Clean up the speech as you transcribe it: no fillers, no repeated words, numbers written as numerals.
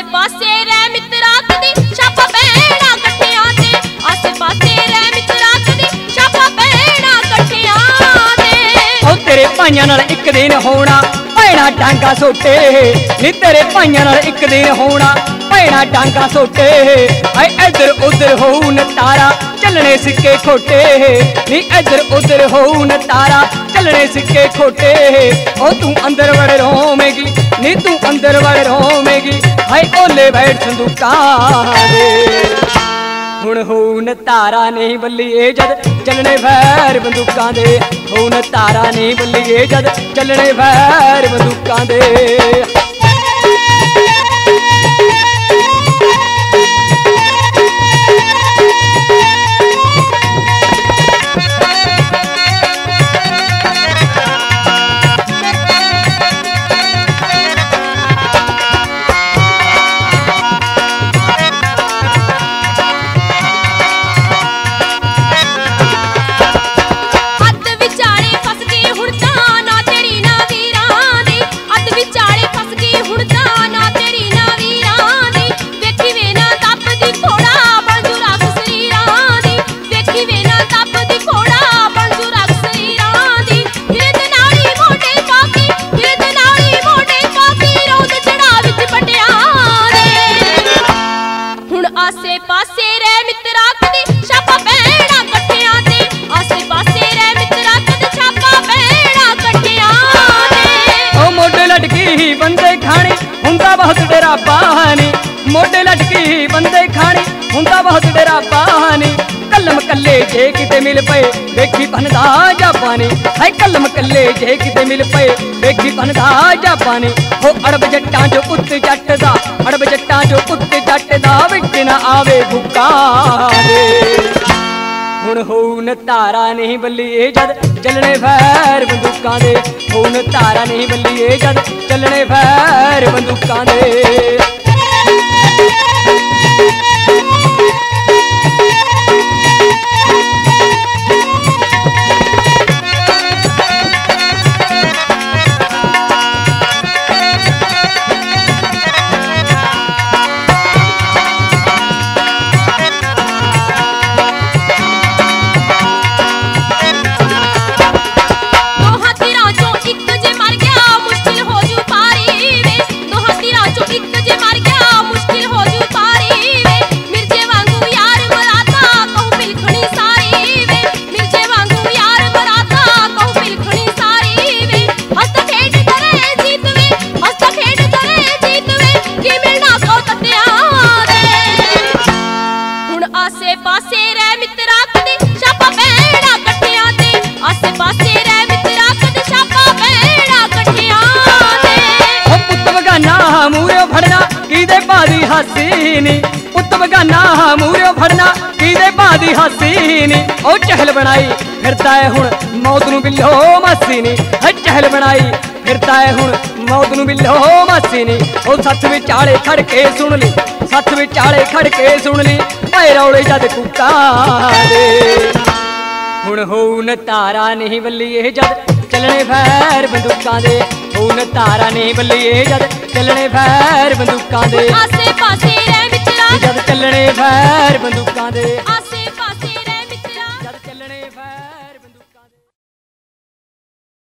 ਪਾਸੇ ਰਹਿ ਮਿੱਤਰਾ ਕਦੀ ਛਾਪਾ ਪੈਣਾ ਇਕੱਠਿਆਂ ਤੇ ਆਸੇ ਪਾਸੇ ਰਹਿ ਮਿੱਤਰਾ ਕਦੀ ਛਾਪਾ ਪੈਣਾ ਇਕੱਠਿਆਂ ਤੇ ਉਹ ਤੇਰੇ ਭਾਈਆਂ ਨਾਲ ਇੱਕ ਦਿਨ ਹੋਣਾ ਭੈਣਾ ਡਾਂਗਾ ਸੋਟੇ ਨੀ ਤੇਰੇ ਭਾਈਆਂ ਨਾਲ ਇੱਕ ਦਿਨ ਹੋਣਾ ਭੈਣਾ ਡਾਂਗਾ ਸੋਟੇ ਹਾਏ ਇੱਧਰ ਉੱਧਰ ਹੋਊ ਨਤਾਰਾ ਚੱਲਣੇ ਸਿੱਕੇ ਖੋਟੇ ਨੀ ਇੱਧਰ ਉੱਧਰ ਹੋਊ ਨਤਾਰਾ ਚੱਲਣੇ ਸਿੱਕੇ ਖੋਟੇ ਉਹ ਤੂੰ ਅੰਦਰ ਵੜ ਰੋਵੇਂਗੀ ਨੀ ਤੂੰ ਅੰਦਰ ਵੜ ਰੋਵੇਂਗੀ ਹਾਏ ਓਲੇ ਬੈਠ ਸੰਦੂਕਾਂ ਦੇ ਹੁਣ ਹੋਊ ਨਤਾਰਾ ਨਹੀਂ ਬੱਲੀਏ ਜਦ ਚੱਲਣੇ ਵੈਰ ਬੰਦੂਕਾਂ ਦੇ ਹੋਊ ਨਤਾਰਾ ਨਹੀਂ ਬੱਲੀਏ ਜਦ ਚੱਲਣੇ ਵੈਰ ਬੰਦੂਕਾਂ ਦੇ ਆਸੇ ਪਾਸੇ ਰਹਿ ਮਿੱਤਰਾ ਕਦੀ ਛਾਪਾ ਪੈਣਾ ਇਕੱਠਿਆਂ ਤੇ ਆਸੇ ਪਾਸੇ ਰਹਿ ਮਿੱਤਰਾ ਕਦੀ ਛਾਪਾ ਪੈਣਾ ਇਕੱਠਿਆਂ ਤੇ ਉਹ ਮੋਢੇ ਲਟਕੀ ਬੰਦੇ ਖਾਣੀ ਹੁੰਦਾ ਬਹੁਤ ਡਰਾ ਬਾਣੀ ਮੋਢੇ ਲਟਕੀ ਬੰਦੇ ਖਾਣੀ ਹੁੰਦਾ ਬਹੁਤ ਡਰਾ ਬਾਣੀ ਕਲਮ ਕੱਲੇ ਜੇ ਕਿਤੇ ਮਿਲ ਪਏ ਵੇਖੀ ਬਣਦਾ ਜਾਪਾਨੀ ਹਾਏ ਕਲਮ ਕੱਲੇ ਜੇ ਕਿਤੇ ਮਿਲ ਪਏ ਵੇਖੀ ਬਣਦਾ ਜਾਪਾਨੀ ਹੋ ਅੜਬ ਜੱਟਾਂ ਚੋਂ ਪੁੱਤ ਜੱਟ ਦਾ ਅੜਬ ਜੱਟਾਂ ਚੋਂ ਪੁੱਤ ਜੱਟ ਦਾ ਵਿੱਚ ਨਾ ਆਵੇ ਭੁੱਕਾ ਦੇ ਹੁਣ ਹੋਊ ਨਤਾਰਾ ਨਹੀਂ ਬੱਲੀਏ ਜਦ ਚੱਲਣੇ ਵੈਰ ਬੰਦੂਕਾਂ ਦੇ ਹੋਊ ਨਤਾਰਾ ਨਹੀਂ ਬੱਲੀਏ ਜਦ ਚੱਲਣੇ ਵੈਰ ਬੰਦੂਕਾਂ ਦੇ ਆਸੇ ਪਾਸੇ ਰਹਿ ਮਿੱਤਰਾ ਕਦੀ ਛਾਪਾ ਪੈਣਾ ਇਕੱਠਿਆਂ ਤੇ ਆਸੇ ਪਾਸੇ ਰਹਿ ਮਿੱਤਰਾ ਕਦੀ ਛਾਪਾ ਪੈਣਾ ਇਕੱਠਿਆਂ ਤੇ ਉਹ ਪੁੱਤ ਬਗਾਨਾ ਮੂਹਰਿਓ ਫੜਨਾ ਕਿਹਦੇ ਬਾਦੀ ਹਾਸੀ ਨੀ ਪੁੱਤ ਬਗਾਨਾ ਮੂਹਰਿਓ ਫੜਨਾ ਕਿਹਦੇ ਬਾਦੀ ਹਾਸੀ ਨੀ ਉਹ ਚਹਿਲ ਬਣਾਈ ਫਿਰਦਾ ਏ ਹੁਣ ਮੌਤ ਨੂੰ ਬਿੱਲੋ ਮਾਸੀ ਨੀ ਚਹਿਲ ਬਣਾਈ ਫਿਰਦਾ ਏ ਹੁਣ ਮੌਤ ਨੂੰ ਬਿੱਲੋ ਮਾਸੀ ਨੀ ਉਹ ਸੱਥ ਵਿਚਾਲੇ ਖੜ ਕੇ ਸੁਣ ਲਈ ਸੱਥ ਵਿਚਾਲੇ ਖੜ ਕੇ ਸੁਣ ਲਈ ਭਾਏ ਰੌਲੇ ਜਦ ਕੁੱਕਾਂ ਦੇ ਹੁਣ ਹੋਊ ਨਤਾਰਾ ਨਹੀਂ ਬੱਲੀਏ ਜਦ ਚੱਲਣੇ ਵੈਰ ਬੰਦੂਕਾਂ ਦੇ ਹੋਊ ਨਤਾਰਾ ਨਹੀਂ ਬੱਲੀਏ ਜਦ ਚੱਲਣੇ ਵੈਰ ਬੰਦੂਕਾਂ ਦੇ ਆਸੇ ਪਾਸੇ ਰਹਿ ਮਿੱਤਰਾ ਜਦ ਚੱਲਣੇ ਵੈਰ ਬੰਦੂਕਾਂ ਦੇ